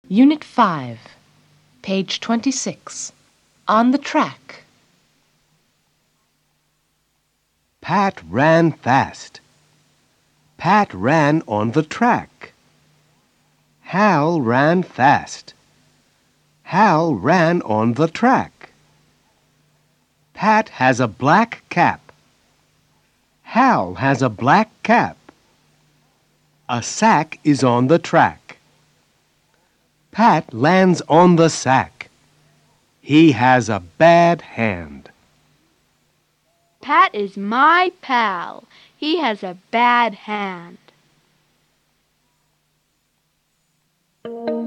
Unit 5, page 26. On the track. Pat ran fast. Pat ran on the track. Hal ran fast. Hal ran on the track. Pat has a black cap. Hal has a black cap. A sack is on the track. Pat lands on the sack. He has a bad hand. Pat is my pal. He has a bad hand.